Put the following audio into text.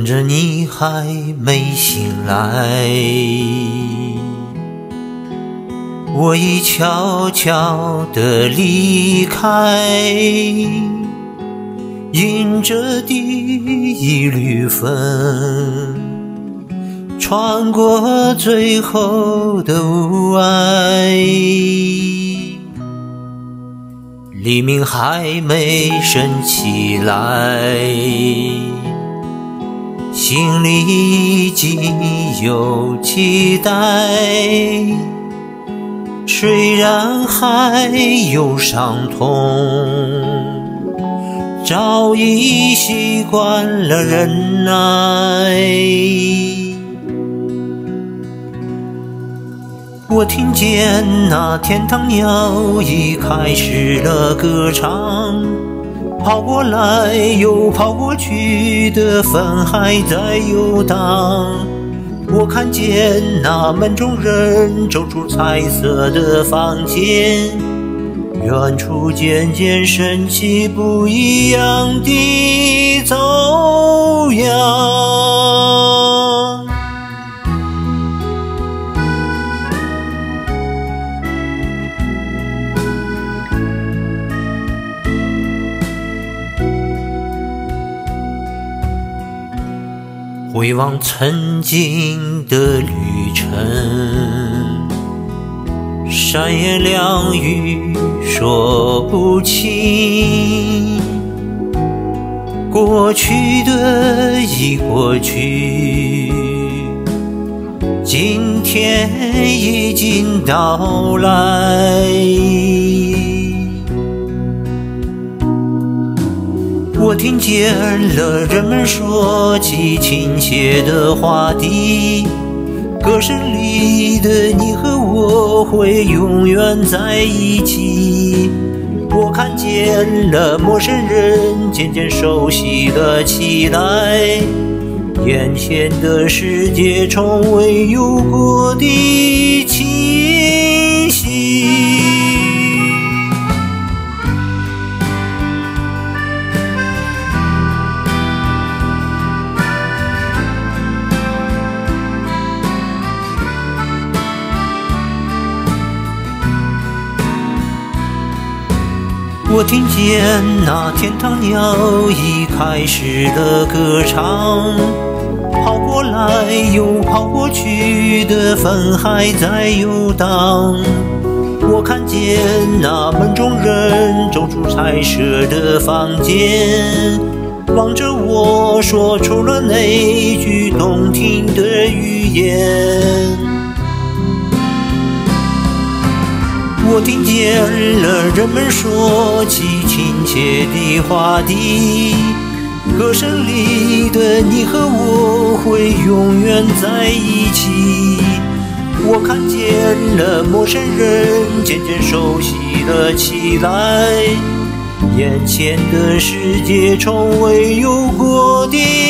着你还没醒来，我已悄悄地离开，迎着第一缕风，穿过最后的雾霭。黎明还没升起来，心里已经有期待，虽然还有伤痛，早已习惯了忍耐。我听见那天堂鸟已开始了歌唱，跑过来又跑过去的风还在游荡。我看见那门中人走出彩色的房间，远处渐渐升起不一样的奏扬。回望曾经的旅程，三言两语说不清，过去的已过去，今天已经到来。我听见了人们说起亲切的话题，歌声里的你和我会永远在一起。我看见了陌生人渐渐熟悉了起来，眼前的世界从未有过的清晰。我听见那天堂鸟已开始了歌唱，跑过来又跑过去的风还在游荡。我看见那门中人走出彩色的房间，望着我说出了那句动听的语言。我听见了人们说起亲切的话题，歌声里的你和我会永远在一起。我看见了陌生人渐渐熟悉了起来，眼前的世界从未有过的